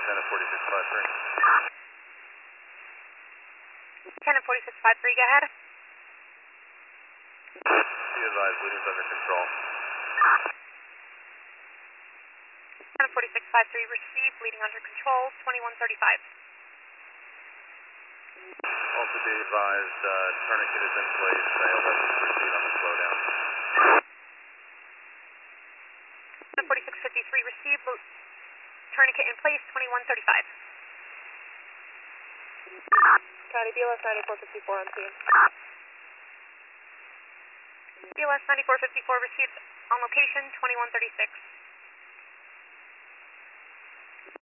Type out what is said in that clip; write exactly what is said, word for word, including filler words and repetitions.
ten and forty-six five three. ten and forty-six five three, go ahead. Be advised, bleeding's under control. ten and forty-six five three, received, bleeding under control, twenty-one thirty-five. Also be advised, uh, tourniquet is in place, failed as we proceed on the slowdown. ten forty-six fifty-three, received, tourniquet in place, twenty-one thirty-five. County B L S ninety-four fifty-four on scene. B L S ninety-four fifty-four, received on location, twenty-one thirty-six.